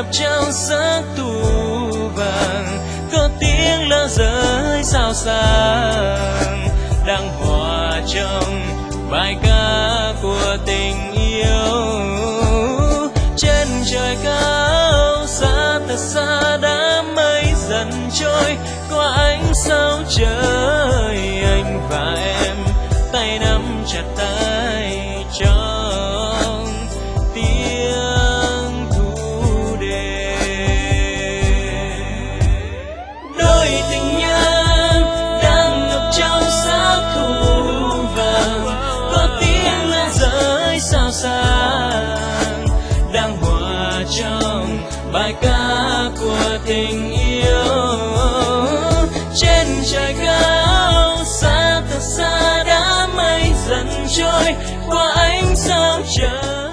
ngập trong sắc thu vàng, có tiếng lỡ rơi sao xàng đang hòa trong bài ca của tình yêu. Trên trời cao xa thật xa đám mây dần trôi, có ánh sao trời anh và em tay nắm chặt tay trong tiếng thu đêm. Đôi tình nhân đang ngập trong sắc thu vàng, có tiếng lỡ rơi sao xàng đang hòa trong bài ca của tình yêu. Trên trời cao xa thật xa đám mây dần trôi, qua ánh sao trời